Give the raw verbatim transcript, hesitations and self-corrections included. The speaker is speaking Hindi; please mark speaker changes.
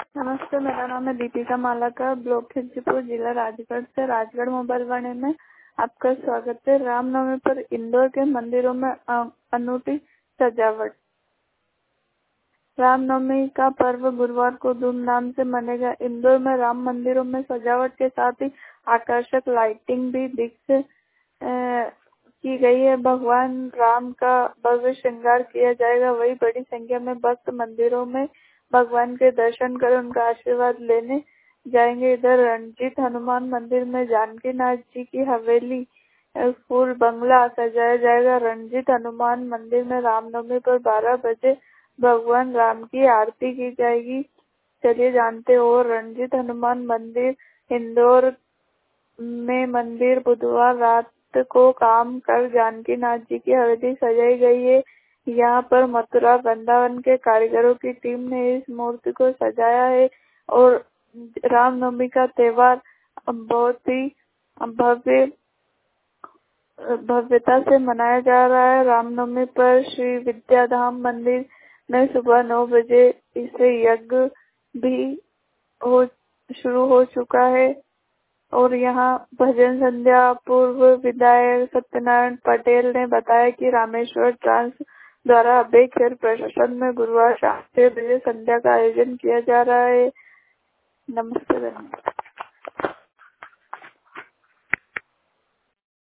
Speaker 1: नमस्ते, मेरा नाम है दीपिका मालाकर, ब्लॉक खिलचीपुर, जिला राजगढ़ से राजगढ़ मोबाइल वाणी में आपका स्वागत है। रामनवमी पर इंदौर के मंदिरों में अनूठी सजावट। रामनवमी का पर्व गुरुवार को धूमधाम से मनेगा। इंदौर में राम मंदिरों में सजावट के साथ ही आकर्षक लाइटिंग भी दिख की गई है। भगवान राम का भव्य श्रृंगार किया जाएगा। वही बड़ी संख्या में भक्त मंदिरों में भगवान के दर्शन कर उनका आशीर्वाद लेने जाएंगे। इधर रणजीत हनुमान मंदिर में जानकी नाथ जी की हवेली फूल बंगला सजाया जाएगा। रणजीत हनुमान मंदिर में रामनवमी पर बारह बजे भगवान राम की आरती की जाएगी। चलिए जानते हो रणजीत हनुमान मंदिर इंदौर में मंदिर बुधवार रात को काम कर जानकी नाथ जी की हवेली सजाई गई है। यहाँ पर मथुरा वृंदावन के कारीगरों की टीम ने इस मूर्ति को सजाया है और रामनवमी का त्योहार बहुत ही भव्य भव्यता से मनाया जा रहा है। रामनवमी पर श्री विद्याधाम मंदिर में सुबह नौ बजे इसे यज्ञ भी हो शुरू हो चुका है और यहाँ भजन संध्या पूर्व विधायक सत्यनारायण पटेल ने बताया कि रामेश्वर ट्रांस द्वारा अभय खेल प्रशासन में गुरुवार शाम छह बजे संध्या का आयोजन किया जा रहा है। नमस्ते।